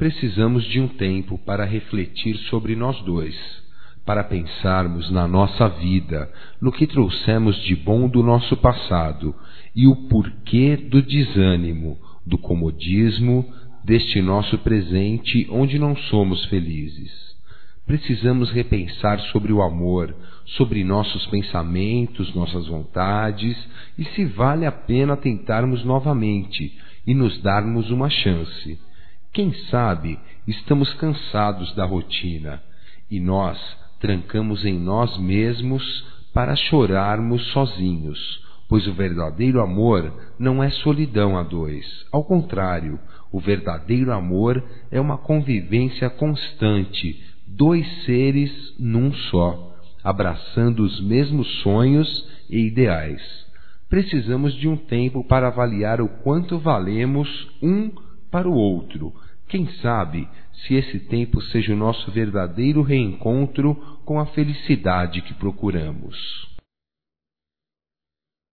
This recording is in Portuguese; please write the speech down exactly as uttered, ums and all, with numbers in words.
precisamos de um tempo para refletir sobre nós dois, para pensarmos na nossa vida, no que trouxemos de bom do nosso passado e o porquê do desânimo, do comodismo, deste nosso presente onde não somos felizes. Precisamos repensar sobre o amor, sobre nossos pensamentos, nossas vontades e se vale a pena tentarmos novamente e nos darmos uma chance. Quem sabe estamos cansados da rotina e nós trancamos em nós mesmos para chorarmos sozinhos, pois o verdadeiro amor não é solidão a dois. Ao contrário, o verdadeiro amor é uma convivência constante, dois seres num só, abraçando os mesmos sonhos e ideais. Precisamos de um tempo para avaliar o quanto valemos um para o outro. Quem sabe se esse tempo seja o nosso verdadeiro reencontro com a felicidade que procuramos.